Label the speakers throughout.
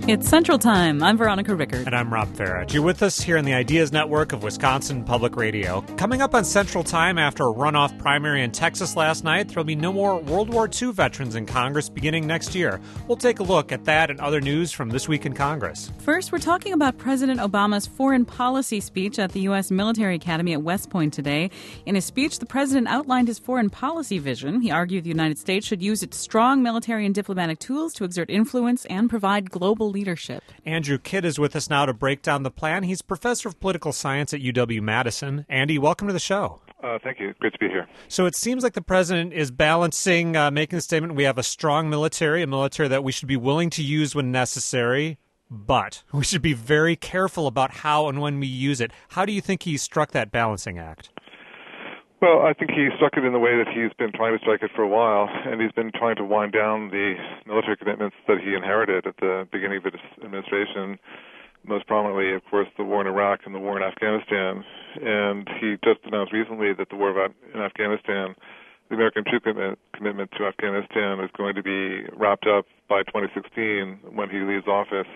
Speaker 1: It's Central Time. I'm Veronica Rickard.
Speaker 2: And I'm Rob Farage. You're with us here on the Ideas Network of Wisconsin Public Radio. Coming up on Central Time after a runoff primary in Texas last night, there'll be no more World War II veterans in Congress beginning next year. We'll take a look at that and other news from this week in Congress.
Speaker 1: First, we're talking about President Obama's foreign policy speech at the U.S. Military Academy at West Point today. In his speech, the president outlined his foreign policy vision. He argued the United States should use its strong military and diplomatic tools to exert influence and provide global leadership.
Speaker 2: Andrew Kidd is with us now to break down the plan. He's professor of political science at UW-Madison. Andy, welcome to the show.
Speaker 3: Thank you. Great to be here.
Speaker 2: So it seems like the president is balancing, making the statement, we have a strong military, a military that we should be willing to use when necessary, but we should be very careful about how and when we use it. How do you think he struck that balancing act?
Speaker 3: Well, I think he struck it in the way that he's been trying to strike it for a while, and he's been trying to wind down the military commitments that he inherited at the beginning of his administration, most prominently, of course, the war in Iraq and the war in Afghanistan. And he just announced recently that the war in Afghanistan, the American troop commitment to Afghanistan is going to be wrapped up by 2016 when he leaves office.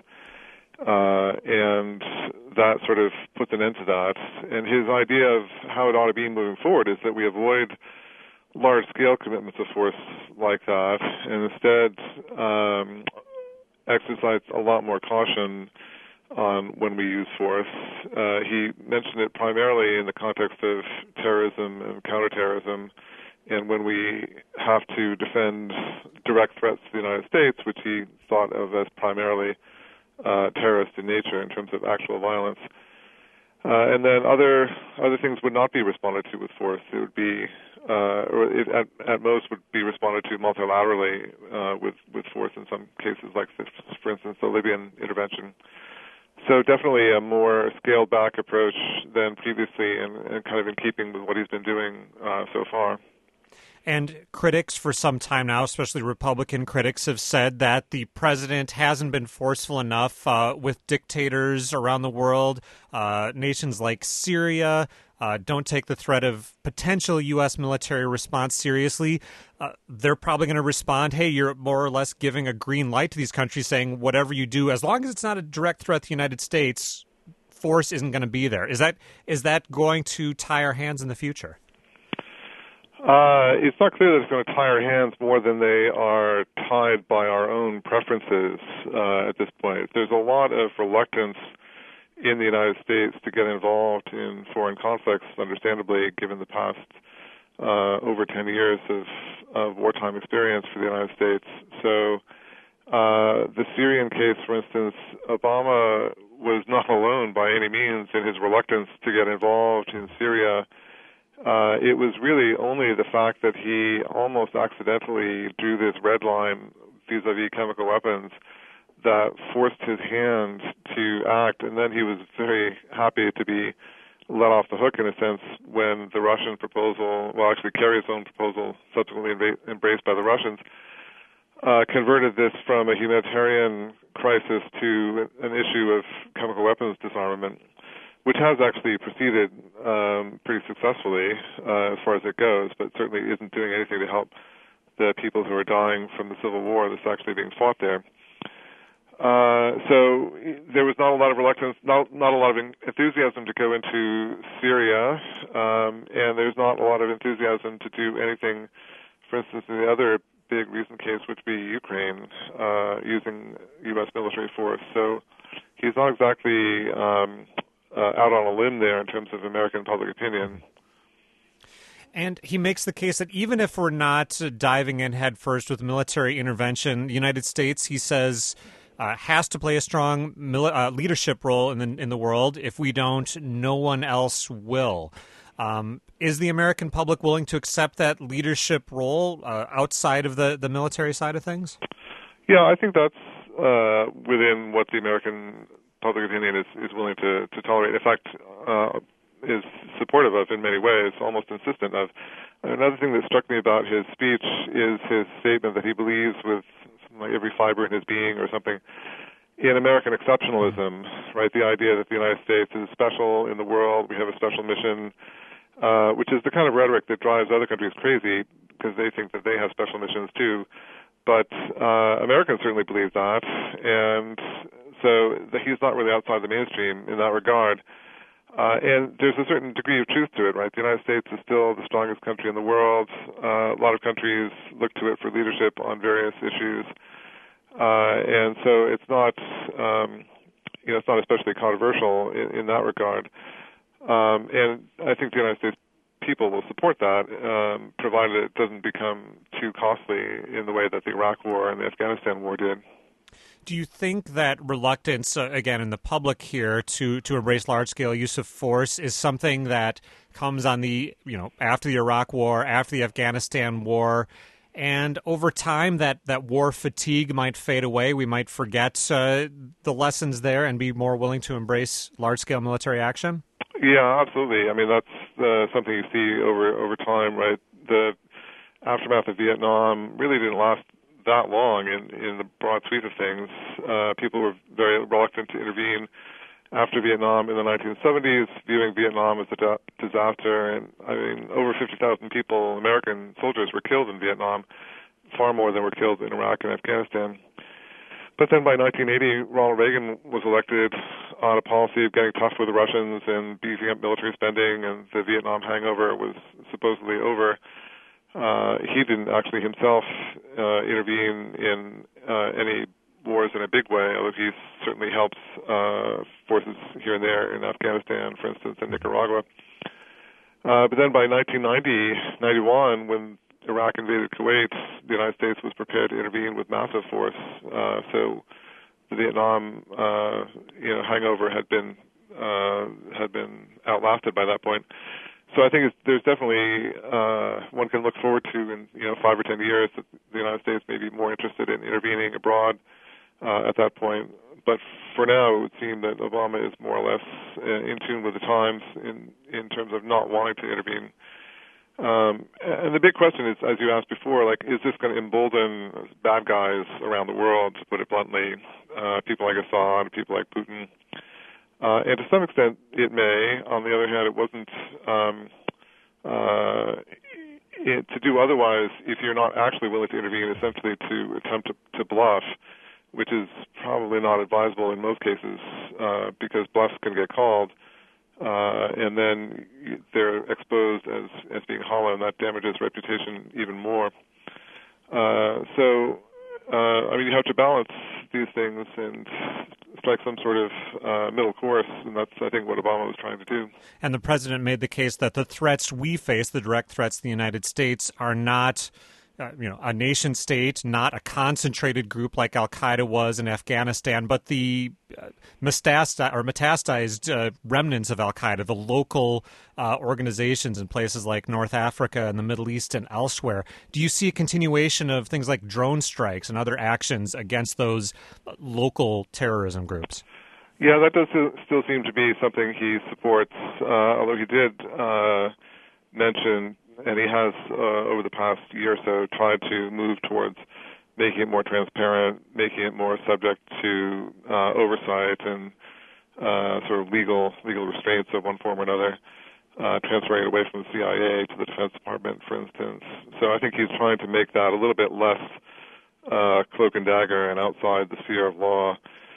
Speaker 3: And that sort of puts an end to that. And his idea of how it ought to be moving forward is that we avoid large-scale commitments of force like that and instead exercise a lot more caution on when we use force. He mentioned it primarily in the context of terrorism and counterterrorism, and when we have to defend direct threats to the United States, which he thought of as primarily terrorist in nature in terms of actual violence. And then other things would not be responded to with force. It would be, or it at most would be responded to multilaterally with force in some cases, like, for instance, the Libyan intervention. So definitely a more scaled-back approach than previously and kind of in keeping with what he's been doing so far.
Speaker 2: And critics for some time now, especially Republican critics, have said that the president hasn't been forceful enough with dictators around the world. Nations like Syria don't take the threat of potential U.S. military response seriously. They're probably going to respond, hey, you're more or less giving a green light to these countries, saying whatever you do, as long as it's not a direct threat to the United States, force isn't going to be there. Is that going to tie our hands in the future?
Speaker 3: It's not clear that it's going to tie our hands more than they are tied by our own preferences at this point. There's a lot of reluctance in the United States to get involved in foreign conflicts, understandably, given the past over 10 years of wartime experience for the United States. So the Syrian case, for instance, Obama was not alone by any means in his reluctance to get involved in Syria. It was really only the fact that he almost accidentally drew this red line vis-a-vis chemical weapons that forced his hand to act, and then he was very happy to be let off the hook, in a sense, when the Russian proposal, well, actually Kerry's own proposal, subsequently embraced by the Russians, converted this from a humanitarian crisis to an issue of chemical weapons disarmament, which has actually proceeded pretty successfully as far as it goes, but certainly isn't doing anything to help the people who are dying from the civil war that's actually being fought there. So there was not a lot of reluctance, not a lot of enthusiasm to go into Syria, and there's not a lot of enthusiasm to do anything, for instance, in the other big recent case, which would be Ukraine, using U.S. military force. So he's not exactly out on a limb there in terms of American public opinion.
Speaker 2: And he makes the case that even if we're not diving in head first with military intervention, the United States, he says, has to play a strong leadership role in the world. If we don't, no one else will. Is the American public willing to accept that leadership role outside of the military side of things?
Speaker 3: Yeah, I think that's within what the American public opinion is willing to tolerate. In fact, is supportive of in many ways, almost insistent of. Another thing that struck me about his speech is his statement that he believes with like every fiber in his being or something in American exceptionalism, right? The idea that the United States is special in the world, we have a special mission, which is the kind of rhetoric that drives other countries crazy because they think that they have special missions too. But Americans certainly believe that, and So he's not really outside the mainstream in that regard. And there's a certain degree of truth to it, right? The United States is still the strongest country in the world. A lot of countries look to it for leadership on various issues. And so it's not, it's not especially controversial in that regard. And I think the United States people will support that, provided it doesn't become too costly in the way that the Iraq War and the Afghanistan War did.
Speaker 2: Do you think that reluctance, again, in the public here to embrace large-scale use of force is something that comes on the, after the Iraq War, after the Afghanistan War, and over time that war fatigue might fade away? We might forget the lessons there and be more willing to embrace large-scale military action?
Speaker 3: Yeah, absolutely. I mean, that's something you see over time, right? The aftermath of Vietnam really didn't last that long in the broad sweep of things. People were very reluctant to intervene after Vietnam in the 1970s, viewing Vietnam as a disaster. And I mean, over 50,000 people, American soldiers, were killed in Vietnam, far more than were killed in Iraq and Afghanistan. But then by 1980, Ronald Reagan was elected on a policy of getting tough with the Russians and beefing up military spending, and the Vietnam hangover was supposedly over. He didn't actually himself intervene in any wars in a big way, although he certainly helps forces here and there in Afghanistan, for instance, and Nicaragua. But then by 1990-91, when Iraq invaded Kuwait, the United States was prepared to intervene with massive force. So the Vietnam, hangover had been outlasted by that point. So I think there's definitely one can look forward to in 5 or 10 years that the United States may be more interested in intervening abroad at that point. But for now, it would seem that Obama is more or less in tune with the times in terms of not wanting to intervene. And the big question is, as you asked before, is this going to embolden bad guys around the world, to put it bluntly, people like Assad, people like Putin? And to some extent, it may. On the other hand, it wasn't to do otherwise if you're not actually willing to intervene, essentially to attempt to bluff, which is probably not advisable in most cases because bluffs can get called. And then they're exposed as being hollow, and that damages reputation even more. You have to balance these things and strike some sort of middle course, and that's, I think, what Obama was trying to do.
Speaker 2: And the president made the case that the threats we face, the direct threats to the United States, are not a nation state, not a concentrated group like Al-Qaeda was in Afghanistan, but the metastasized remnants of Al-Qaeda, the local organizations in places like North Africa and the Middle East and elsewhere. Do you see a continuation of things like drone strikes and other actions against those local terrorism groups?
Speaker 3: Yeah, that does still seem to be something he supports, although he did mention, and he has, over the past year or so, tried to move towards making it more transparent, making it more subject to oversight and sort of legal restraints of one form or another, transferring it away from the CIA to the Defense Department, for instance. So I think he's trying to make that a little bit less cloak and dagger and outside the sphere of law.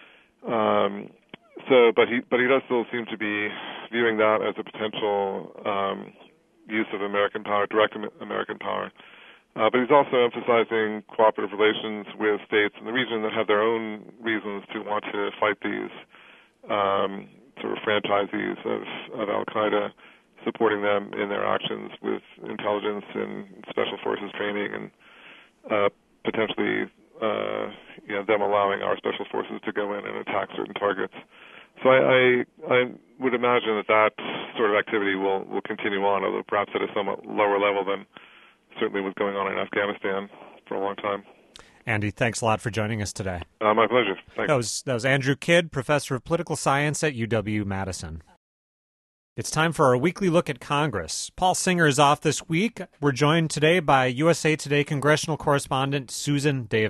Speaker 3: But he does still seem to be viewing that as a potential use of American power, direct American power. But he's also emphasizing cooperative relations with states in the region that have their own reasons to want to fight these sort of franchisees of Al-Qaeda, supporting them in their actions with intelligence and special forces training and potentially them allowing our special forces to go in and attack certain targets. So I would imagine that sort of activity will continue on, although perhaps at a somewhat lower level than certainly was going on in Afghanistan for a long time.
Speaker 2: Andy, thanks a lot for joining us today.
Speaker 3: My pleasure. Thanks.
Speaker 2: That was Andrew Kidd, professor of political science at UW-Madison. It's time for our weekly look at Congress. Paul Singer is off this week. We're joined today by USA Today congressional correspondent Susan Davis.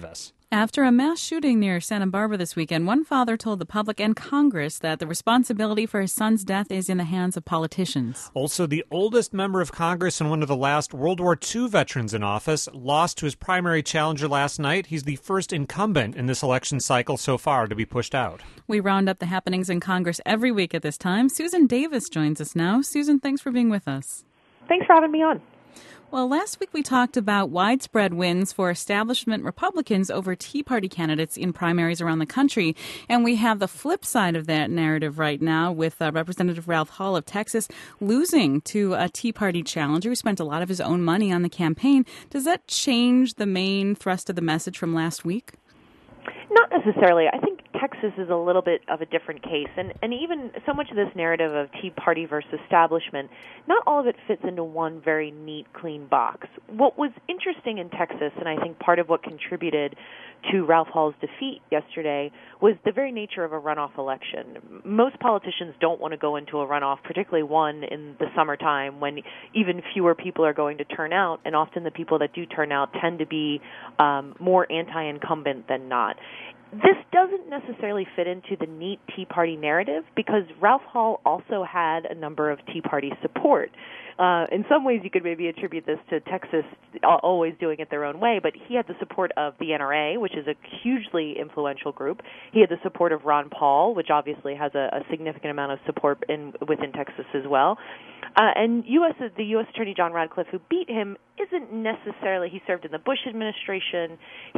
Speaker 1: After a mass shooting near Santa Barbara this weekend, one father told the public and Congress that the responsibility for his son's death is in the hands of politicians.
Speaker 2: Also, the oldest member of Congress and one of the last World War II veterans in office lost to his primary challenger last night. He's the first incumbent in this election cycle so far to be pushed out.
Speaker 1: We round up the happenings in Congress every week at this time. Susan Davis joins us now. Susan, thanks for being with us.
Speaker 4: Thanks for having me on.
Speaker 1: Well, last week we talked about widespread wins for establishment Republicans over Tea Party candidates in primaries around the country. And we have the flip side of that narrative right now with Representative Ralph Hall of Texas losing to a Tea Party challenger who spent a lot of his own money on the campaign. Does that change the main thrust of the message from last week?
Speaker 4: Not necessarily. I think Texas is a little bit of a different case. And even so much of this narrative of Tea Party versus establishment, not all of it fits into one very neat, clean box. What was interesting in Texas, and I think part of what contributed to Ralph Hall's defeat yesterday, was the very nature of a runoff election. Most politicians don't want to go into a runoff, particularly one in the summertime when even fewer people are going to turn out, and often the people that do turn out tend to be more anti-incumbent than not. This doesn't necessarily fit into the neat Tea Party narrative because Ralph Hall also had a number of Tea Party support. In some ways, you could maybe attribute this to Texas always doing it their own way, but he had the support of the NRA, which is a hugely influential group. He had the support of Ron Paul, which obviously has a significant amount of support within Texas as well. And the U.S. Attorney John Radcliffe, who beat him, isn't necessarily, he served in the Bush administration.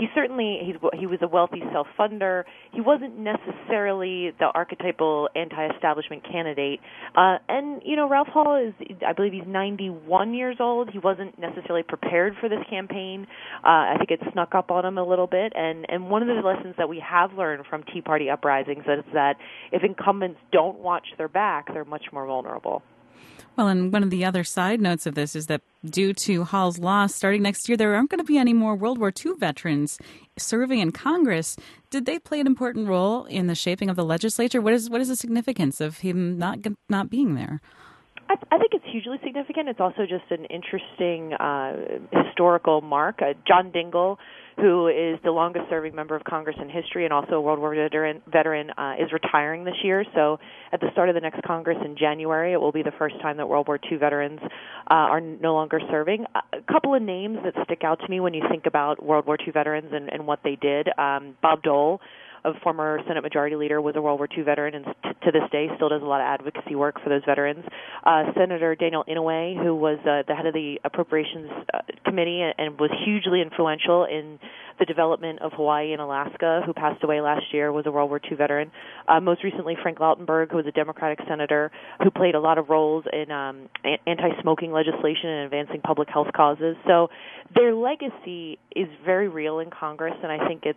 Speaker 4: He was a wealthy self-funder. He wasn't necessarily the archetypal anti-establishment candidate. And, Ralph Hall I believe he's 91 years old. He wasn't necessarily prepared for this campaign. I think it snuck up on him a little bit. And one of the lessons that we have learned from Tea Party uprisings is that if incumbents don't watch their back, they're much more vulnerable.
Speaker 1: Well, and one of the other side notes of this is that due to Hall's loss, starting next year, there aren't going to be any more World War II veterans serving in Congress. Did they play an important role in the shaping of the legislature? What is the significance of him not being there?
Speaker 4: I think it's hugely significant. It's also just an interesting historical mark. John Dingell, who is the longest-serving member of Congress in history and also a World War veteran, is retiring this year. So at the start of the next Congress in January, it will be the first time that World War II veterans are no longer serving. A couple of names that stick out to me when you think about World War II veterans and what they did. Bob Dole, a former Senate Majority Leader, was a World War II veteran and to this day still does a lot of advocacy work for those veterans. Senator Daniel Inouye, who was the head of the Appropriations Committee and was hugely influential in the development of Hawaii and Alaska, who passed away last year, was a World War II veteran. Most recently, Frank Lautenberg, who was a Democratic senator who played a lot of roles in anti-smoking legislation and advancing public health causes. So their legacy is very real in Congress, and I think it's,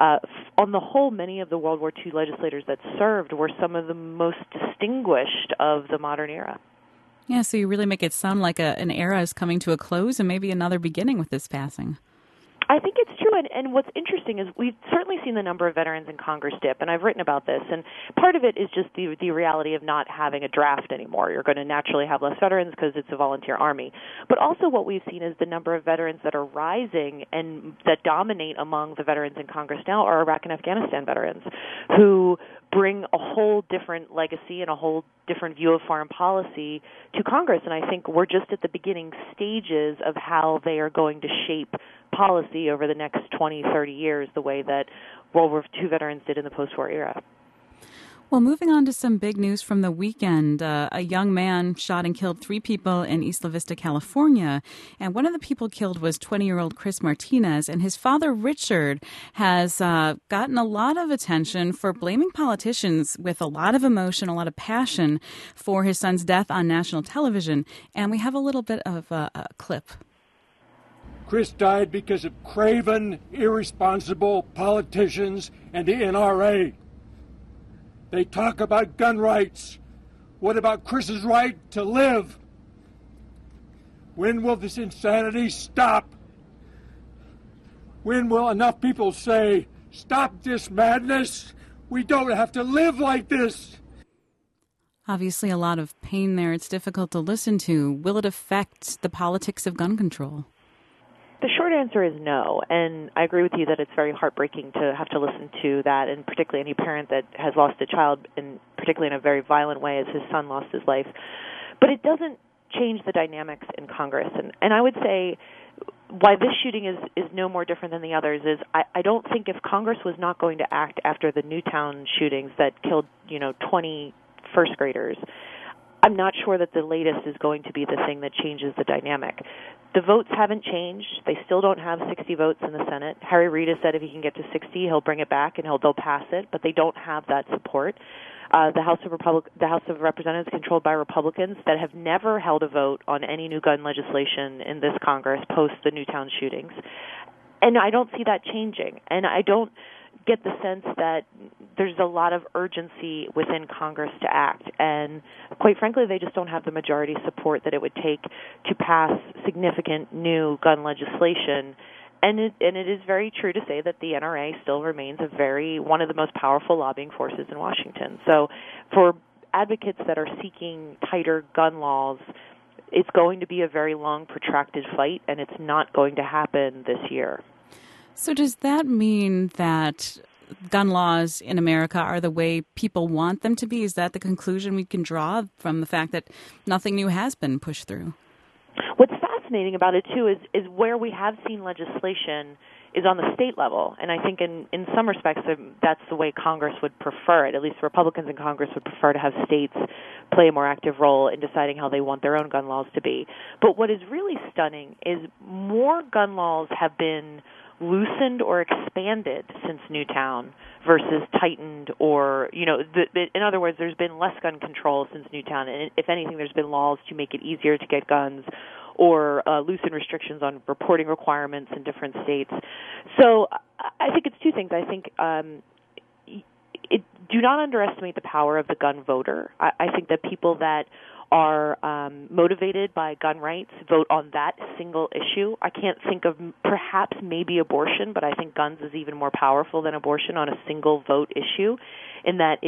Speaker 4: on the whole, many of the World War II legislators that served were some of the most distinguished of the modern era.
Speaker 1: Yeah, so you really make it sound like an era is coming to a close and maybe another beginning with this passing.
Speaker 4: I think it's true, and what's interesting is we've certainly seen the number of veterans in Congress dip, and I've written about this, and part of it is just the reality of not having a draft anymore. You're going to naturally have less veterans because it's a volunteer army. But also what we've seen is the number of veterans that are rising and that dominate among the veterans in Congress now are Iraq and Afghanistan veterans who bring a whole different legacy and a whole different view of foreign policy to Congress, and I think we're just at the beginning stages of how they are going to shape policy over the next 20, 30 years the way that World War II veterans did in the post-war era.
Speaker 1: Well, moving on to some big news from the weekend, a young man shot and killed 3 people in Isla Vista, California, and one of the people killed was 20-year-old Chris Martinez, and his father, Richard, has gotten a lot of attention for blaming politicians with a lot of emotion, a lot of passion for his son's death on national television, and we have a little bit of a clip.
Speaker 5: Chris died because of craven, irresponsible politicians and the NRA. They talk about gun rights. What about Chris's right to live? When will this insanity stop? When will enough people say, stop this madness? We don't have to live like this.
Speaker 1: Obviously a lot of pain there. It's difficult to listen to. Will it affect the politics of gun control?
Speaker 4: The short answer is no, and I agree with you that it's very heartbreaking to have to listen to that, and particularly any parent that has lost a child, and particularly in a very violent way as his son lost his life. But it doesn't change the dynamics in Congress, and I would say why this shooting is no more different than the others is I don't think if Congress was not going to act after the Newtown shootings that killed 20 first graders, I'm not sure that the latest is going to be the thing that changes the dynamic. The votes haven't changed. They still don't have 60 votes in the Senate. Harry Reid has said if he can get to 60, he'll bring it back and they'll pass it, but they don't have that support. The House of Representatives controlled by Republicans that have never held a vote on any new gun legislation in this Congress post the Newtown shootings. And I don't see that changing. And I don't get the sense that there's a lot of urgency within Congress to act. And quite frankly, they just don't have the majority support that it would take to pass significant new gun legislation. And it is very true to say that the NRA still remains one of the most powerful lobbying forces in Washington. So for advocates that are seeking tighter gun laws, it's going to be a very long, protracted fight, and it's not going to happen this year.
Speaker 1: So does that mean that gun laws in America are the way people want them to be? Is that the conclusion we can draw from the fact that nothing new has been pushed through?
Speaker 4: What's fascinating about it, too, is where we have seen legislation is on the state level. And I think in some respects that's the way Congress would prefer it. At least Republicans in Congress would prefer to have states play a more active role in deciding how they want their own gun laws to be. But what is really stunning is more gun laws have been loosened or expanded since Newtown versus tightened or, in other words, there's been less gun control since Newtown. And if anything, there's been laws to make it easier to get guns or loosen restrictions on reporting requirements in different states. So I think it's two things. I think do not underestimate the power of the gun voter. I think that people that are motivated by gun rights vote on that single issue. I can't think of perhaps maybe abortion, but I think guns is even more powerful than abortion on a single vote issue in that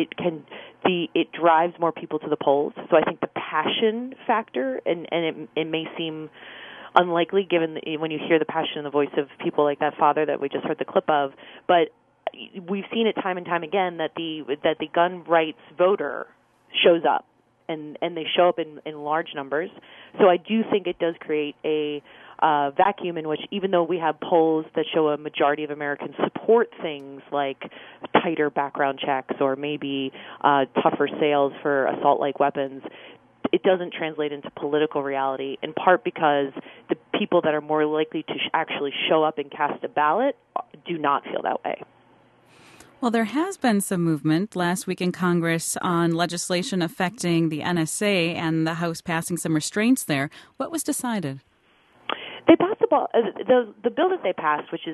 Speaker 4: it drives more people to the polls. So I think the passion factor, and it may seem unlikely given when you hear the passion in the voice of people like that father that we just heard the clip of, but we've seen it time and time again that the gun rights voter shows up. And they show up in large numbers. So I do think it does create a vacuum in which, even though we have polls that show a majority of Americans support things like tighter background checks or maybe tougher sales for assault-like weapons, it doesn't translate into political reality, in part because the people that are more likely to actually show up and cast a ballot do not feel that way.
Speaker 1: Well, there has been some movement last week in Congress on legislation affecting the NSA and the House passing some restraints there. What was decided?
Speaker 4: They passed the bill that they passed, which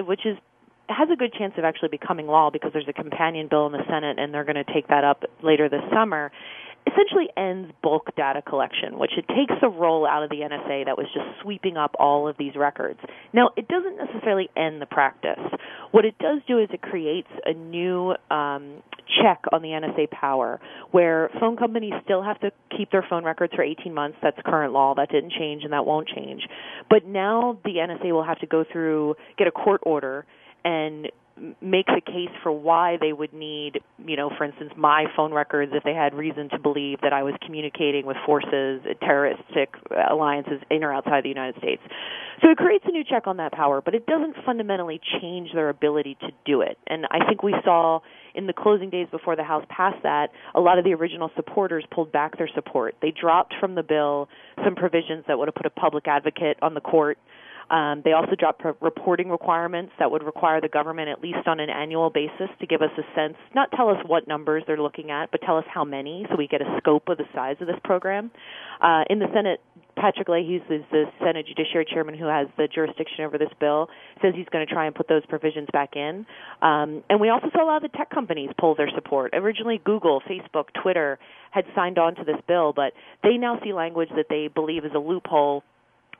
Speaker 4: has a good chance of actually becoming law because there's a companion bill in the Senate and they're going to take that up later this summer. Essentially ends bulk data collection, which it takes a role out of the NSA that was just sweeping up all of these records. Now, it doesn't necessarily end the practice. What it does do is it creates a new check on the NSA power, where phone companies still have to keep their phone records for 18 months. That's current law. That didn't change, and that won't change. But now the NSA will have to get a court order and make the case for why they would need, for instance, my phone records if they had reason to believe that I was communicating with forces, terroristic alliances in or outside the United States. So it creates a new check on that power, but it doesn't fundamentally change their ability to do it. And I think we saw in the closing days before the House passed that, a lot of the original supporters pulled back their support. They dropped from the bill some provisions that would have put a public advocate on the court. They also dropped reporting requirements that would require the government, at least on an annual basis, to give us a sense, not tell us what numbers they're looking at, but tell us how many, so we get a scope of the size of this program. In the Senate, Patrick Leahy, who's the Senate Judiciary Chairman who has the jurisdiction over this bill, says he's going to try and put those provisions back in. And we also saw a lot of the tech companies pull their support. Originally, Google, Facebook, Twitter had signed on to this bill, but they now see language that they believe is a loophole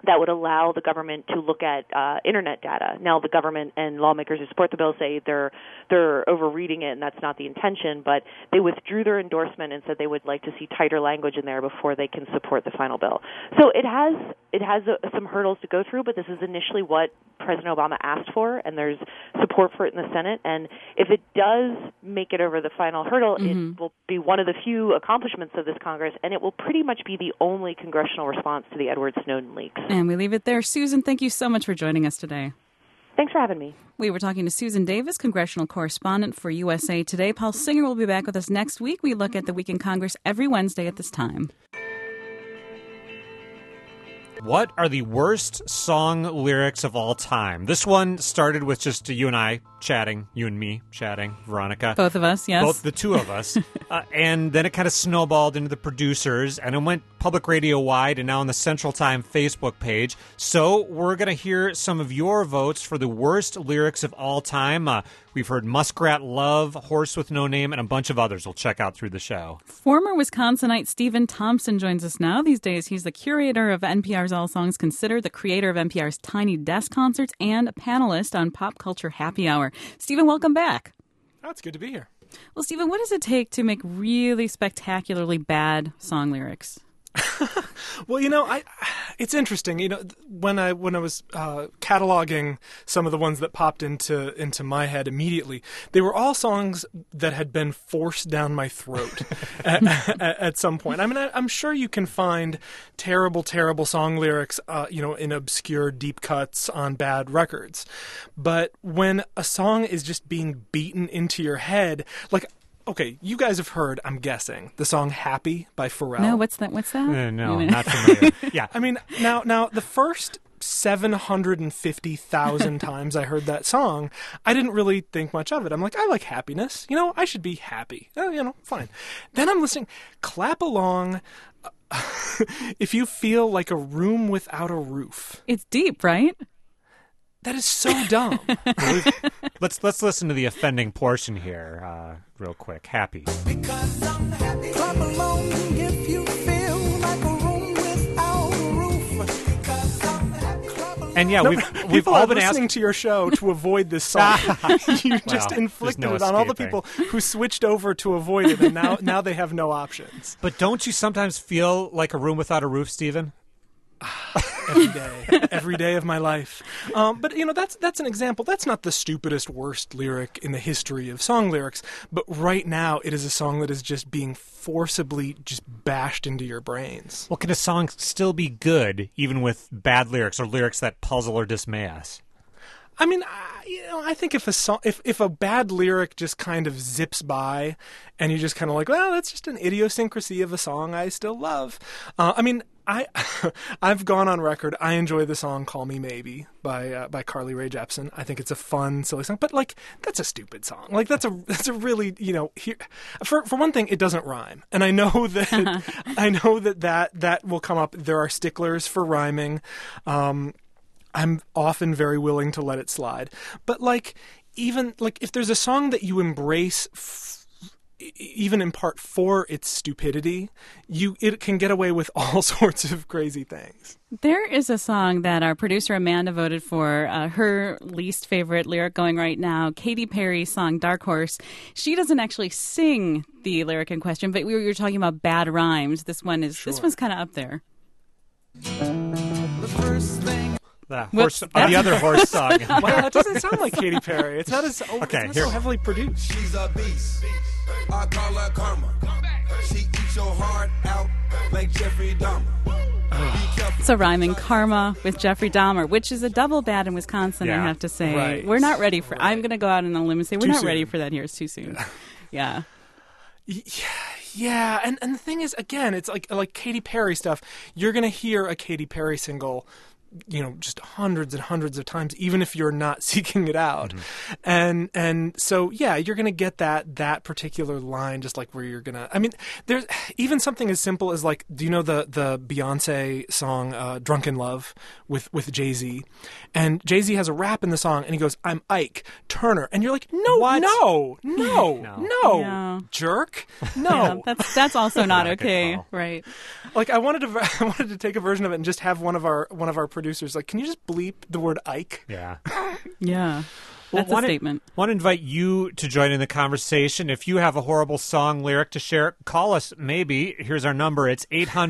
Speaker 4: that would allow the government to look at internet data. Now, the government and lawmakers who support the bill say they're overreading it, and that's not the intention. But they withdrew their endorsement and said they would like to see tighter language in there before they can support the final bill. So it has some hurdles to go through, but this is initially what President Obama asked for, and there's support for it in the Senate. And if it does make it over the final hurdle, it will be one of the few accomplishments of this Congress, and it will pretty much be the only congressional response to the Edward Snowden leaks.
Speaker 1: And we leave it there. Susan, thank you so much for joining us today.
Speaker 4: Thanks for having me.
Speaker 1: We were talking to Susan Davis, congressional correspondent for USA Today. Paul Singer will be back with us next week. We look at the week in Congress every Wednesday at this time.
Speaker 2: What are the worst song lyrics of all time? This one started with just you and I chatting, you and me chatting, Veronica.
Speaker 1: Both of us, yes.
Speaker 2: Both the two of us. And then it kind of snowballed into the producers, and it went public radio wide and now on the Central Time Facebook page. So we're going to hear some of your votes for the worst lyrics of all time. We've heard Muskrat Love, Horse with No Name, and a bunch of others we'll check out through the show.
Speaker 1: Former Wisconsinite Stephen Thompson joins us now. These days, he's the curator of NPR's All Songs Considered, the creator of NPR's Tiny Desk Concerts, and a panelist on Pop Culture Happy Hour. Stephen, welcome back.
Speaker 6: Oh, it's good to be here.
Speaker 1: Well, Stephen, what does it take to make really spectacularly bad song lyrics?
Speaker 6: Well, it's interesting. When I was cataloging some of the ones that popped into my head immediately, they were all songs that had been forced down my throat at some point. I mean, I'm sure you can find terrible, terrible song lyrics, in obscure deep cuts on bad records. But when a song is just being beaten into your head, like. Okay, you guys have heard, I'm guessing, the song Happy by Pharrell.
Speaker 1: No, what's that?
Speaker 2: No, not familiar. Yeah.
Speaker 6: I mean, now the first 750,000 times I heard that song, I didn't really think much of it. I'm like, I like happiness. I should be happy. Fine. Then I'm listening. Clap along if you feel like a room without a roof.
Speaker 1: It's deep, right?
Speaker 6: That is so dumb.
Speaker 2: Let's listen to the offending portion here real quick. Happy.
Speaker 7: Because I'm happy. Clap along if you feel like a room without a roof. Because I'm happy.
Speaker 2: And yeah, we've all been
Speaker 6: listening to your show to avoid this song. You just inflicted it on all the people who switched over to avoid it, and now they have no options.
Speaker 2: But don't you sometimes feel like a room without a roof, Stephen?
Speaker 6: Every day of my life. But that's an example. That's not the stupidest, worst lyric in the history of song lyrics. But right now, it is a song that is just being forcibly just bashed into your brains.
Speaker 2: Well, can a song still be good even with bad lyrics or lyrics that puzzle or dismay us?
Speaker 6: I mean, I think if a bad lyric just kind of zips by, and you just kind of like, well, that's just an idiosyncrasy of a song I still love. I've gone on record. I enjoy the song "Call Me Maybe" by Carly Rae Jepsen. I think it's a fun, silly song, but that's a stupid song. That's a really for one thing, it doesn't rhyme, and I know that that will come up. There are sticklers for rhyming. I'm often very willing to let it slide. But even if there's a song that you embrace even in part for its stupidity, it can get away with all sorts of crazy things.
Speaker 1: There is a song that our producer Amanda voted for, her least favorite lyric going right now, Katy Perry's song Dark Horse. She doesn't actually sing the lyric in question, but we were talking about bad rhymes. This one's kind of up there.
Speaker 7: The first thing.
Speaker 2: The other horse song.
Speaker 6: Wow, it doesn't sound like Katy Perry. It's not as so heavily produced.
Speaker 7: She's a beast. I call her Karma. She eats your heart out like Jeffrey Dahmer.
Speaker 1: So rhyming Karma with Jeffrey Dahmer, which is a double bad in Wisconsin, I have to say.
Speaker 6: Right.
Speaker 1: We're not ready for I'm going to go out on a limb and say we're not ready for that here. It's too soon. Yeah.
Speaker 6: Yeah, and the thing is, again, it's like Katy Perry stuff. You're going to hear a Katy Perry single just hundreds and hundreds of times, even if you're not seeking it out. Mm-hmm. And so, yeah, you're going to get that particular line, just like where you're going to, I mean, there's even something as simple as do you know the Beyonce song, Drunken Love with Jay-Z? And Jay-Z has a rap in the song and he goes, I'm Ike Turner. And you're like, no, jerk. No.
Speaker 1: Yeah, that's also not okay. Right.
Speaker 6: I wanted to take a version of it and just have one of our producers, like, can you just bleep the word Ike?
Speaker 2: Yeah.
Speaker 1: Yeah. That's a statement.
Speaker 2: Want to invite you to join in the conversation. If you have a horrible song lyric to share, call us maybe. Here's our number. It's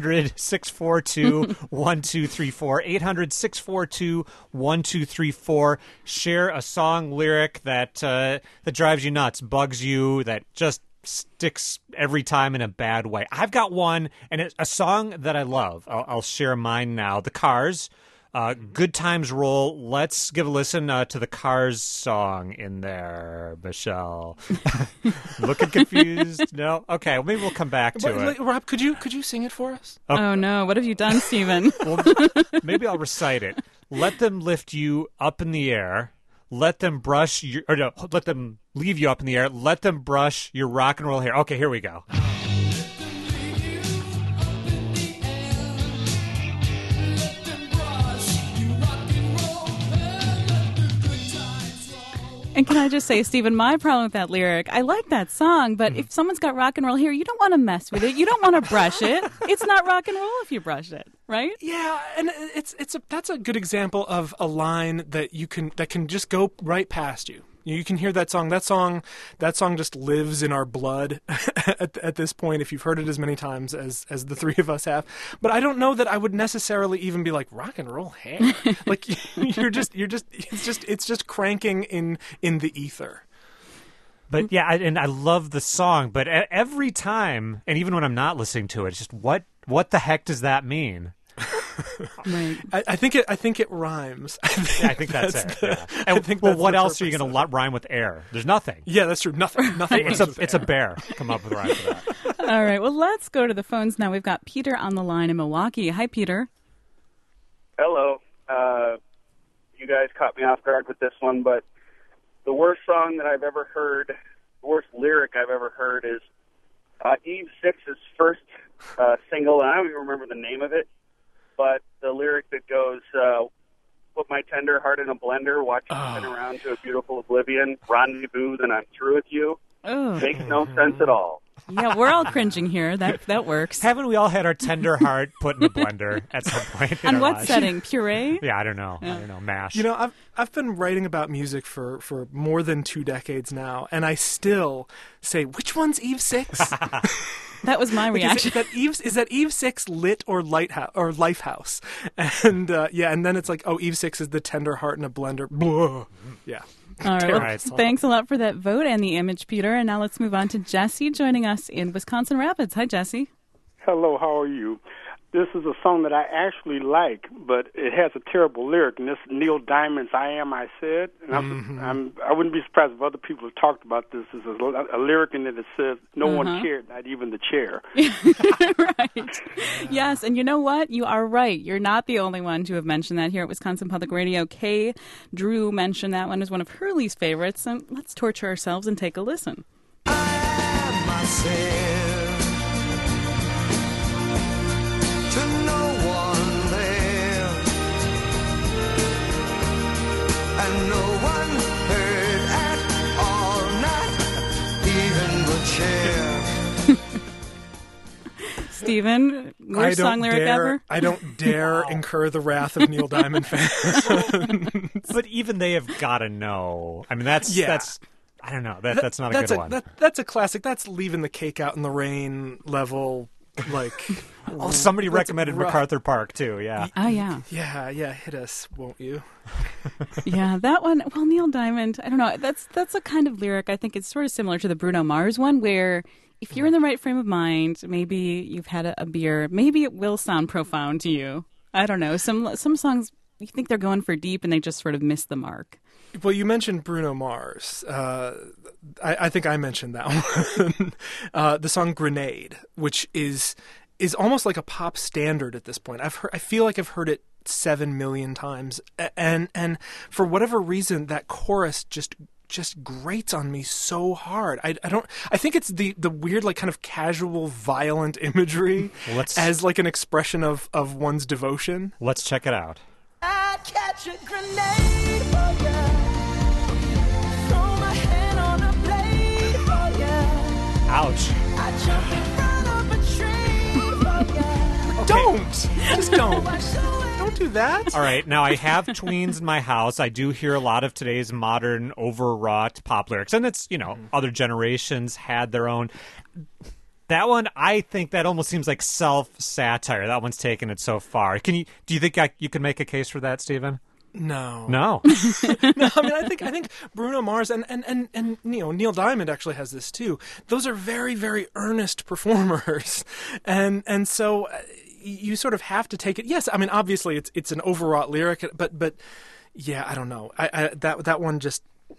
Speaker 2: 800-642-1234. 800-642-1234. Share a song lyric that drives you nuts, bugs you, that just sticks every time in a bad way. I've got one, and it's a song that I love. I'll share mine now. The Cars. Good Times Roll. Let's give a listen to the Cars song in there, Michelle. Looking confused? No? Okay, well, maybe we'll come back to it.
Speaker 6: Rob, could you sing it for us?
Speaker 1: Oh, no. What have you done, Stephen?
Speaker 2: Well, maybe I'll recite it. Let them lift you up in the air. Let them let them leave you up in the air. Let them brush your rock and roll hair. Okay, here we go.
Speaker 1: And can I just say, Stephen, my problem with that lyric, I like that song, but if someone's got rock and roll hair, you don't want to mess with it. You don't want to brush it. It's not rock and roll if you brush it, right?
Speaker 6: Yeah, and that's a good example of a line that can just go right past you. You can hear that song. That song just lives in our blood at this point, if you've heard it as many times as the three of us have. But I don't know that I would necessarily even be like, rock and roll hair. Like it's just cranking in the ether.
Speaker 2: But yeah, and I love the song, but every time, and even when I'm not listening to it, it's just what the heck does that mean?
Speaker 1: Right.
Speaker 6: I think it rhymes.
Speaker 2: I think that's it. Yeah. And, what else are you going to rhyme with air? There's nothing.
Speaker 6: Yeah, that's true. Nothing.
Speaker 2: It's a bear. Come up with a rhyme for that.
Speaker 1: All right. Well, let's go to the phones now. We've got Peter on the line in Milwaukee. Hi, Peter.
Speaker 8: Hello. You guys caught me off guard with this one, but the worst song that I've ever heard, the worst lyric I've ever heard is Eve Six's first single, and I don't even remember the name of it. But the lyric that goes, put my tender heart in a blender, watch you spin around to a beautiful oblivion, rendezvous, then I'm through with you, makes no sense at all.
Speaker 1: Yeah, we're all cringing here. That works.
Speaker 2: Haven't we all had our tender heart put in a blender at some point in
Speaker 1: On
Speaker 2: our
Speaker 1: what
Speaker 2: lives?
Speaker 1: setting? Puree?
Speaker 2: Yeah, I don't know. Mash.
Speaker 6: You know, I've been writing about music for more than 2 decades now, and I still say, which one's Eve 6?
Speaker 1: That was my reaction.
Speaker 6: Is that Eve 6 Lit or Lighthouse or Lifehouse? And and then it's like, oh, Eve 6 is the tender heart in a blender. Blah. Yeah.
Speaker 1: All right. Well, thanks a lot for that vote and the image, Peter. And now let's move on to Jesse joining us in Wisconsin Rapids. Hi, Jesse.
Speaker 9: Hello, how are you? This is a song that I actually like, but it has a terrible lyric, and this Neil Diamond's "I Am, I Said." And I wouldn't be surprised if other people have talked about this. There's a lyric in it that says, "No one cared, not even the chair."
Speaker 1: Right. Yes, and you know what? You are right. You're not the only one to have mentioned that here at Wisconsin Public Radio. Kay Drew mentioned that one as one of her least favorites, and let's torture ourselves and take a listen.
Speaker 7: I am myself. To no one there, and no one heard at all, not even the chair.
Speaker 1: Stephen, worst song lyric ever?
Speaker 6: I don't dare incur the wrath of Neil Diamond fans.
Speaker 2: But even they have got to know. I mean, that's I don't know. That's not a good one.
Speaker 6: That's a classic. That's leaving the cake out in the rain level. Like,
Speaker 2: somebody recommended MacArthur Park too. Yeah.
Speaker 1: Oh yeah.
Speaker 6: Yeah. Hit us, won't you?
Speaker 1: Yeah, that one. Well, Neil Diamond. I don't know. That's a kind of lyric. I think it's sort of similar to the Bruno Mars one, where if you're in the right frame of mind, maybe you've had a beer, maybe it will sound profound to you. I don't know. Some songs you think they're going for deep, and they just sort of miss the mark.
Speaker 6: Well, you mentioned Bruno Mars. I think I mentioned that one. The song "Grenade," which is almost like a pop standard at this point. I feel like I've heard it 7 million times, and for whatever reason, that chorus just grates on me so hard. I think it's the weird, like, kind of casual, violent imagery as like an expression of one's devotion.
Speaker 2: Let's check it out.
Speaker 7: I catch a grenade for ya. Throw my hand on a blade for ya.
Speaker 2: Ouch.
Speaker 7: I jump in front of a tree for ya.
Speaker 6: Don't! Just don't. Don't do that.
Speaker 2: All right, now I have tweens in my house. I do hear a lot of today's modern, overwrought pop lyrics, and it's, other generations had their own. That one, I think that almost seems like self-satire. That one's taken it so far. Do you think you can make a case for that, Stephen?
Speaker 6: No.
Speaker 2: No.
Speaker 6: No, I mean, I think Bruno Mars and Neil Diamond actually has this too. Those are very, very earnest performers, and so you sort of have to take it. Yes, I mean, obviously it's an overwrought lyric, but yeah, I don't know. That one just.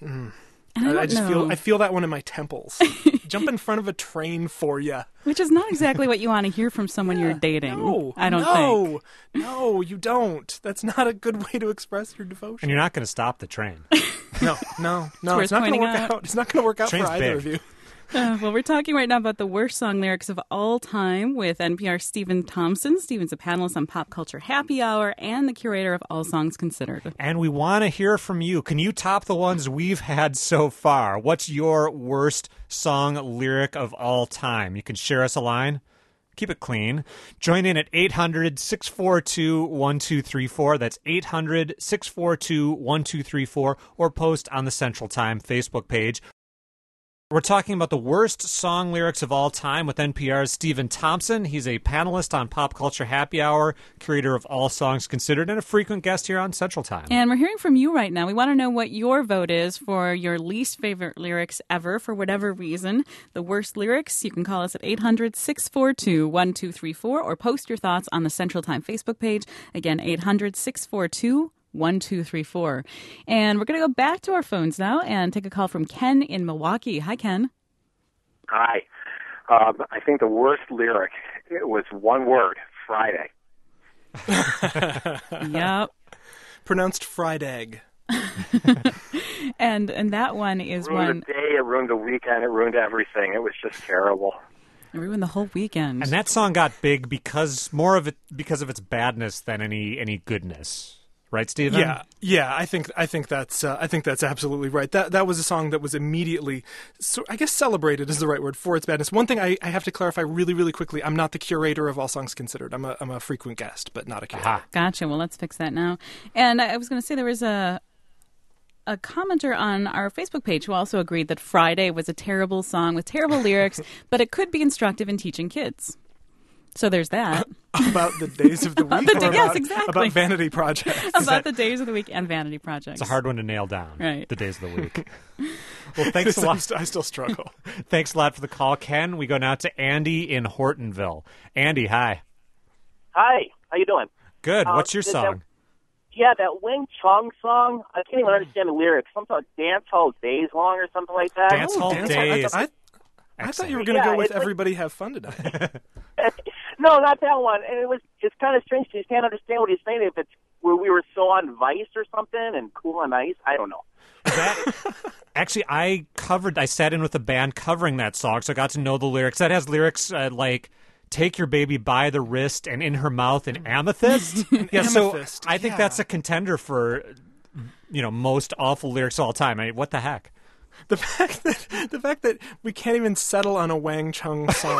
Speaker 6: I feel that one in my temples. Jump in front of a train for you.
Speaker 1: Which is not exactly what you want to hear from someone you're dating.
Speaker 6: No,
Speaker 1: I don't think.
Speaker 6: No, you don't. That's not a good way to express your devotion.
Speaker 2: And you're not going to stop the train.
Speaker 6: No. It's not going to work out. It's not going to work out
Speaker 2: Train's
Speaker 6: for either
Speaker 2: big.
Speaker 6: of you.
Speaker 1: Well, we're talking right now about the worst song lyrics of all time with NPR's Stephen Thompson. Stephen's a panelist on Pop Culture Happy Hour and the curator of All Songs Considered.
Speaker 2: And we want to hear from you. Can you top the ones we've had so far? What's your worst song lyric of all time? You can share us a line. Keep it clean. Join in at 800-642-1234. That's 800-642-1234. Or post on the Central Time Facebook page. We're talking about the worst song lyrics of all time with NPR's Stephen Thompson. He's a panelist on Pop Culture Happy Hour, curator of All Songs Considered, and a frequent guest here on Central Time.
Speaker 1: And we're hearing from you right now. We want to know what your vote is for your least favorite lyrics ever, for whatever reason. The worst lyrics, you can call us at 800-642-1234 or post your thoughts on the Central Time Facebook page. Again, 800-642-1234. 1234. And we're going to go back to our phones now and take a call from Ken in Milwaukee. Hi, Ken.
Speaker 10: Hi. I think the worst lyric, it was one word, Friday.
Speaker 1: Yep.
Speaker 6: Pronounced fried egg.
Speaker 1: and that one is
Speaker 10: it ruined the day, it ruined the weekend, it ruined everything. It was just terrible.
Speaker 1: It ruined the whole weekend.
Speaker 2: And that song got big because of its badness than any goodness. Right, Stephen?
Speaker 6: Yeah. I think that's absolutely right. That was a song that was immediately, I guess, celebrated is the right word for its badness. One thing I have to clarify really, really quickly: I'm not the curator of All Songs Considered. I'm a frequent guest, but not a curator.
Speaker 2: Aha.
Speaker 1: Gotcha. Well, let's fix that now. And I was going to say there was a commenter on our Facebook page who also agreed that Friday was a terrible song with terrible lyrics, but it could be instructive in teaching kids. So there's that.
Speaker 6: About the days of the week?
Speaker 1: Yes, exactly.
Speaker 6: About vanity projects.
Speaker 1: About the days of the week and vanity projects.
Speaker 2: It's a hard one to nail down,
Speaker 1: right.
Speaker 2: The days of the week. Well, thanks a lot.
Speaker 6: I still struggle.
Speaker 2: Thanks a lot for the call, Ken. We go now to Andy in Hortonville. Andy, hi.
Speaker 11: Hi. How you doing?
Speaker 2: Good. What's your song?
Speaker 11: That Wing Chong song. I can't even understand the lyrics. Something like Dance Hall Days Long or something like that.
Speaker 2: Dance Hall Days.
Speaker 6: I thought you were going to go with Everybody Have Fun Tonight.
Speaker 11: No, not that one. And it's kind of strange. You can't understand what he's saying. If it's where we were so on Vice or something and Cool on Ice, I don't know.
Speaker 2: Actually, I sat in with a band covering that song, so I got to know the lyrics. That has lyrics like "Take your baby by the wrist and in her mouth an amethyst."
Speaker 6: Amethyst.
Speaker 2: So I think that's a contender for most awful lyrics of all time. I mean, what the heck?
Speaker 6: The fact that we can't even settle on a Wang Chung song.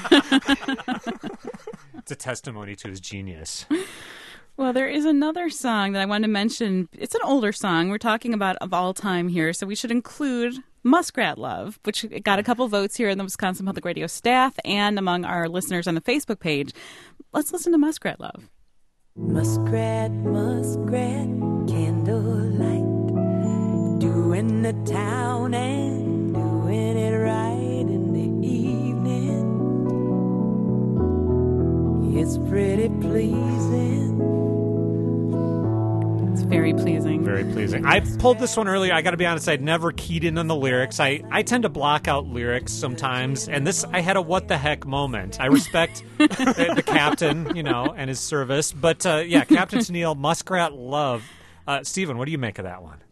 Speaker 2: It's a testimony to his genius.
Speaker 1: Well, there is another song that I wanted to mention. It's an older song. We're talking about of all time here, so we should include Muskrat Love, which got a couple votes here in the Wisconsin Public Radio staff and among our listeners on the Facebook page. Let's listen to Muskrat Love.
Speaker 7: Muskrat, muskrat, candlelight, doing the town and doing it right in the evening. It's pretty pleasing.
Speaker 1: It's very pleasing.
Speaker 2: Very pleasing. I pulled this one earlier. I got to be honest, I'd never keyed in on the lyrics. I tend to block out lyrics sometimes, and this, I had a what the heck moment. I respect the captain, and his service. But, Captain Tennille, Muskrat Love. Stephen, what do you make of that one?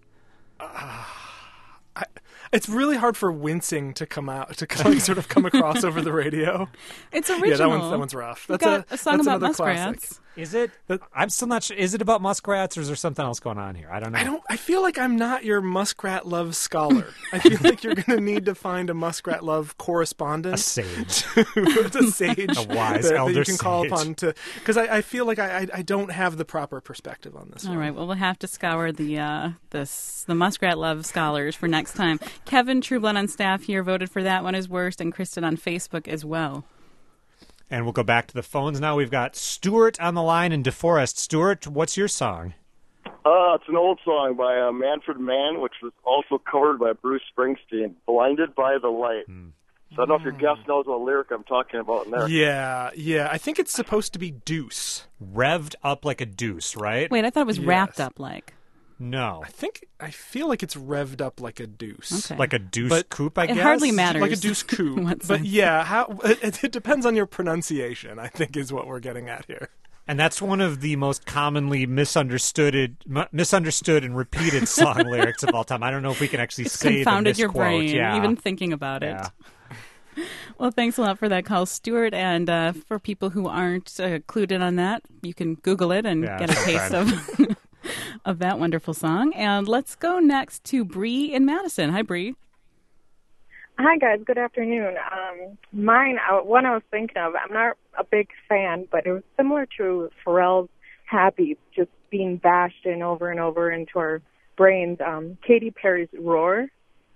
Speaker 6: It's really hard for wincing to come across over the radio.
Speaker 1: It's original.
Speaker 6: That one's rough.
Speaker 1: That's a song about muskrats.
Speaker 2: Is it? I'm still not sure. Is it about muskrats, or is there something else going on here? I don't know.
Speaker 6: I feel like I'm not your muskrat love scholar. I feel like you're going to need to find a muskrat love correspondent,
Speaker 2: A sage,
Speaker 6: a sage,
Speaker 2: a wise
Speaker 6: that
Speaker 2: elder
Speaker 6: you can call
Speaker 2: sage.
Speaker 6: upon to. Because I feel like I don't have the proper perspective on this.
Speaker 1: All
Speaker 6: one.
Speaker 1: right. Well, we'll have to scour the muskrat love scholars for next time. Kevin Trueblood on staff here voted for that one as worst, and Kristen on Facebook as well.
Speaker 2: And we'll go back to the phones now. We've got Stuart on the line in DeForest. Stuart, what's your song?
Speaker 12: It's an old song by Manfred Mann, which was also covered by Bruce Springsteen, Blinded by the Light. So I don't know if your guest knows what lyric I'm talking about in there.
Speaker 6: Yeah. I think it's supposed to be deuce.
Speaker 2: Revved up like a deuce, right?
Speaker 1: Wait, I thought it was wrapped up like.
Speaker 2: No.
Speaker 6: I feel like it's revved up like a deuce.
Speaker 1: Okay.
Speaker 2: Like a deuce coupe, I guess?
Speaker 1: It hardly matters.
Speaker 6: Like a deuce coupe. But yeah, it depends on your pronunciation, I think, is what we're getting at here.
Speaker 2: And that's one of the most commonly misunderstood and repeated song lyrics of all time. I don't know if we can actually
Speaker 1: It's
Speaker 2: say the
Speaker 1: confounded your
Speaker 2: misquote.
Speaker 1: brain,
Speaker 2: Yeah.
Speaker 1: even thinking about it.
Speaker 2: Yeah.
Speaker 1: Well, thanks a lot for that call, Stuart. And for people who aren't clued in on that, you can Google it and get a taste of that wonderful song. And let's go next to Bree in Madison. Hi, Bree.
Speaker 13: Hi, guys. Good afternoon. One I was thinking of, I'm not a big fan, but it was similar to Pharrell's Happy, just being bashed in over and over into our brains. Katy Perry's Roar.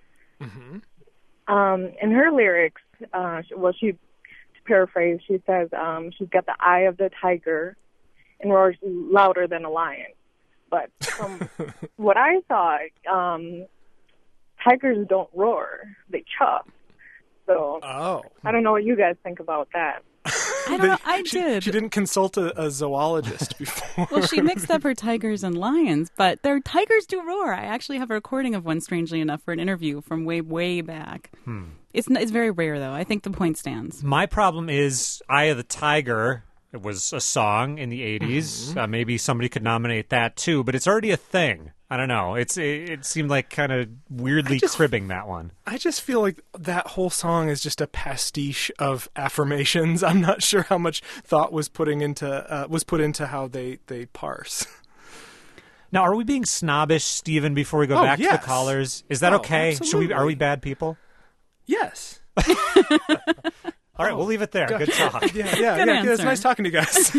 Speaker 6: Mm-hmm.
Speaker 13: In her lyrics, to paraphrase, she says she's got the eye of the tiger and roars louder than a lion. But from what I saw, tigers don't roar; they chuff. So I don't know what you guys think about that.
Speaker 1: I don't know. I did.
Speaker 6: She didn't consult a zoologist before.
Speaker 1: Well, she mixed up her tigers and lions, but their tigers do roar. I actually have a recording of one, strangely enough, for an interview from way, way back. It's very rare, though. I think the point stands.
Speaker 2: My problem is Eye of the Tiger. It was a song in the 80s.
Speaker 6: Mm-hmm.
Speaker 2: Maybe somebody could nominate that, too. But it's already a thing. I don't know. It seemed like kind of weirdly cribbing that one.
Speaker 6: I just feel like that whole song is just a pastiche of affirmations. I'm not sure how much thought was put into how they parse.
Speaker 2: Now, are we being snobbish, Stephen, before we go back to the callers? Is that okay?
Speaker 6: Absolutely.
Speaker 2: Are we bad people?
Speaker 6: Yes.
Speaker 2: All right, we'll leave it there. Good talk.
Speaker 6: Yeah. It's nice talking to you guys.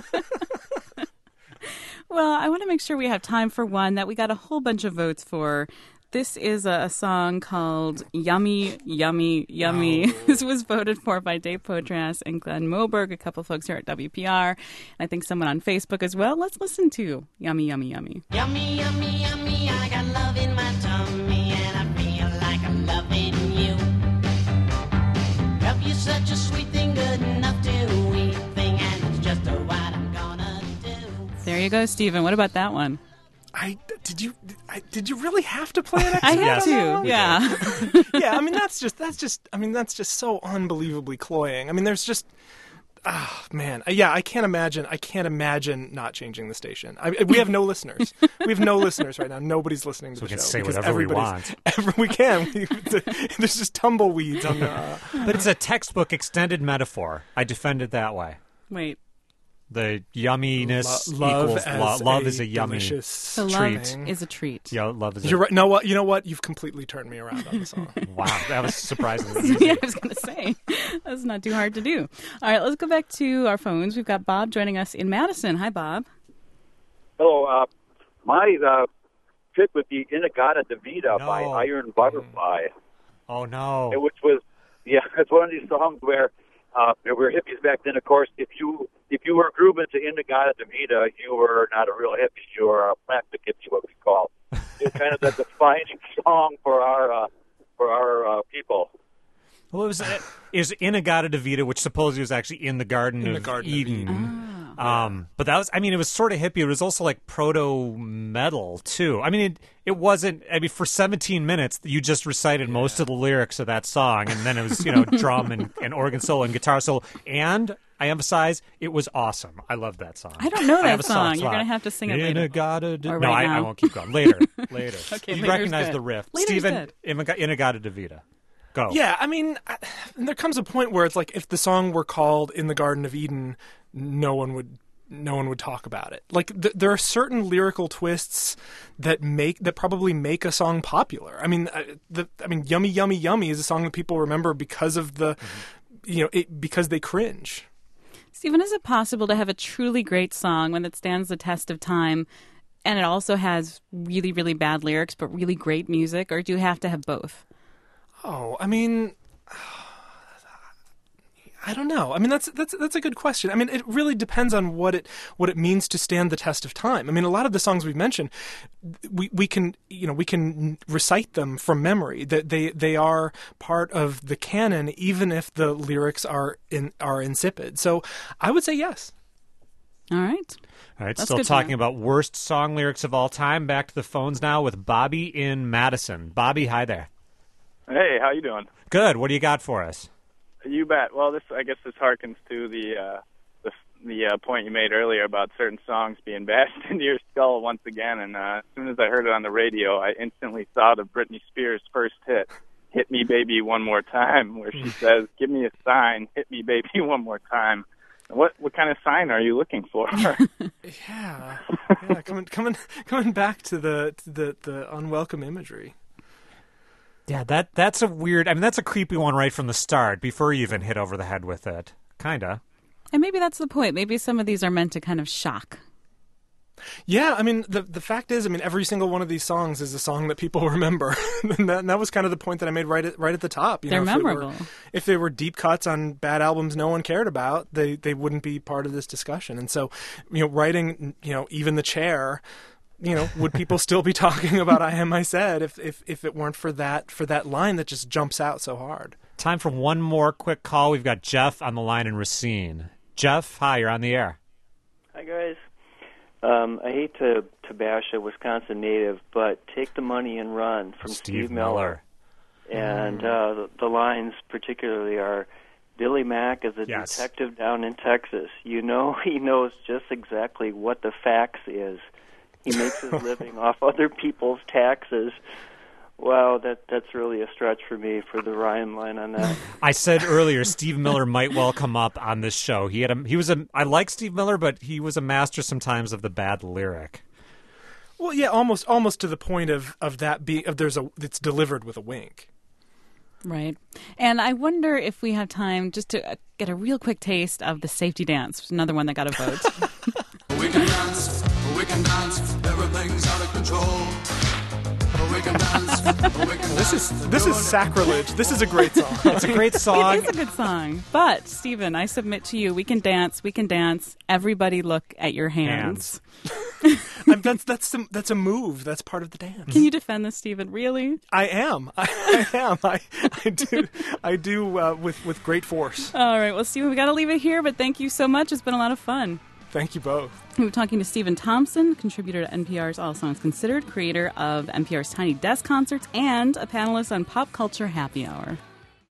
Speaker 1: Well, I want to make sure we have time for one that we got a whole bunch of votes for. This is a song called Yummy, Yummy, Yummy.
Speaker 6: Oh.
Speaker 1: This was voted for by Dave Potras and Glenn Moberg, a couple folks here at WPR, and I think someone on Facebook as well. Let's listen to Yummy, Yummy, Yummy.
Speaker 14: Yummy, yummy, yummy, I got love in my tummy, and I feel like I'm loving you. Love you such a sweet thing, good enough to eat thing, and it's just what I'm gonna do.
Speaker 1: There you go, Stephen. What about that one?
Speaker 6: Did you really have to play an
Speaker 1: I had to, yeah.
Speaker 6: Yeah, I mean that's just so unbelievably cloying. I mean there's just I can't imagine not changing the station. We have no listeners. We have no listeners right now. Nobody's listening to the show.
Speaker 2: We can say
Speaker 6: because
Speaker 2: whatever we want.
Speaker 6: We can. There's just tumbleweeds on the...
Speaker 2: But it's a textbook extended metaphor. I defend it that way.
Speaker 1: Wait.
Speaker 2: The yumminess equals love is a yummy treat.
Speaker 1: So love is a treat.
Speaker 2: Yeah, love is.
Speaker 6: You're right. No, what? You know what? You've completely turned me around on the song.
Speaker 2: Wow, that was surprisingly easy.
Speaker 1: Yeah, I was going to say that's not too hard to do. All right, let's go back to our phones. We've got Bob joining us in Madison. Hi, Bob.
Speaker 15: Hello. My pick would be Inagata Devita by Iron Butterfly.
Speaker 2: Oh no!
Speaker 15: Which was it's one of these songs where we were hippies back then. Of course, if you were grooving to Inagata Devita, you were not a real hippie. You were a plastic hippie, what we call. It's kind of the defining song for our people.
Speaker 2: Well, is Inagata Devita, which supposedly was actually in the Garden of Eden. But that was, it was sort of hippie. It was also like proto-metal, too. It wasn't, for 17 minutes, you just recited most of the lyrics of that song, and then it was, drum and organ solo and guitar solo. And I emphasize, it was awesome. I love that song.
Speaker 1: I don't know that song. You're going to have to sing it later.
Speaker 2: No, I won't keep going. Later.
Speaker 1: Okay,
Speaker 2: you recognize the riff.
Speaker 1: Later's
Speaker 2: Stephen, Inagata Devita. Go.
Speaker 6: Yeah, there comes a point where it's like if the song were called "In the Garden of Eden," no one would no one would talk about it. Like there are certain lyrical twists that probably make a song popular. I mean, "Yummy Yummy Yummy" is a song that people remember because of the, because they cringe.
Speaker 1: Stephen, is it possible to have a truly great song when it stands the test of time, and it also has really, really bad lyrics but really great music, or do you have to have both?
Speaker 6: Oh, I mean, I don't know. I mean, that's a good question. I mean, it really depends on what it means to stand the test of time. I mean, a lot of the songs we've mentioned, we can recite them from memory. That they are part of the canon, even if the lyrics are insipid. So, I would say yes.
Speaker 1: All right.
Speaker 2: That's still talking about worst song lyrics of all time. Back to the phones now with Bobby in Madison. Bobby, hi there.
Speaker 16: Hey, how you doing?
Speaker 2: Good. What do you got for us?
Speaker 16: You bet. Well, I guess this harkens to the point you made earlier about certain songs being bashed into your skull once again. And as soon as I heard it on the radio, I instantly thought of Britney Spears' first hit, "Hit Me Baby One More Time," where she says, "Give me a sign, hit me baby one more time." What kind of sign are you looking for?
Speaker 6: Yeah, coming back to the unwelcome imagery.
Speaker 2: Yeah, that's a weird. I mean, that's a creepy one right from the start. Before you even hit over the head with it, kinda.
Speaker 1: And maybe that's the point. Maybe some of these are meant to kind of shock.
Speaker 6: Yeah, I mean, the fact is, I mean, every single one of these songs is a song that people remember, and that was kind of the point that I made right at the top.
Speaker 1: They're memorable.
Speaker 6: If they were deep cuts on bad albums no one cared about, they wouldn't be part of this discussion. And so, writing, Even the Chair. Would people still be talking about I Am I Said if it weren't for that line that just jumps out so hard?
Speaker 2: Time for one more quick call. We've got Jeff on the line in Racine. Jeff, hi, you're on the air.
Speaker 17: Hi, guys. I hate to bash a Wisconsin native, but "Take the Money and Run" from Steve Miller. And the lines particularly are, "Billy Mack is a detective down in Texas. He knows just exactly what the fax is. He makes his living off other people's taxes." Wow, that's really a stretch for me for the rhyme line on that.
Speaker 2: I said earlier, Steve Miller might well come up on this show. I like Steve Miller, but he was a master sometimes of the bad lyric.
Speaker 6: Well, yeah, almost to the point of that being it's delivered with a wink.
Speaker 1: Right. And I wonder if we have time just to get a real quick taste of the Safety Dance, another one that got a vote.
Speaker 7: We can dance, everything's out of control. We can dance,
Speaker 6: This is sacrilege. This is a great song.
Speaker 2: It's a great song.
Speaker 1: It is a good song. But, Stephen, I submit to you, we can dance. Everybody look at your hands.
Speaker 6: That's a move. That's part of the dance.
Speaker 1: Can you defend this, Stephen? Really?
Speaker 6: I am. I do with great force.
Speaker 1: All right. Well, Stephen, we got to leave it here, but thank you so much. It's been a lot of fun.
Speaker 6: Thank you both.
Speaker 1: We were talking to Stephen Thompson, contributor to NPR's All Songs Considered, creator of NPR's Tiny Desk Concerts, and a panelist on Pop Culture Happy Hour.